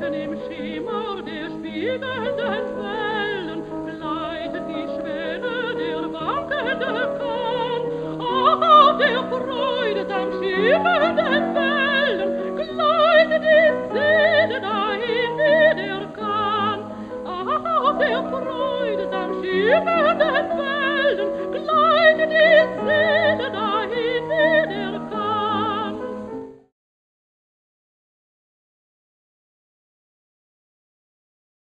Mitten im Schimmer der spiegelnden Wellen gleitet die Schwelle der wankenden Kahn. Ach, auf der Freude am schimmernden Wellen gleitet die Seele dahin wie der Kahn. Ach, auf der Freude am schimmernden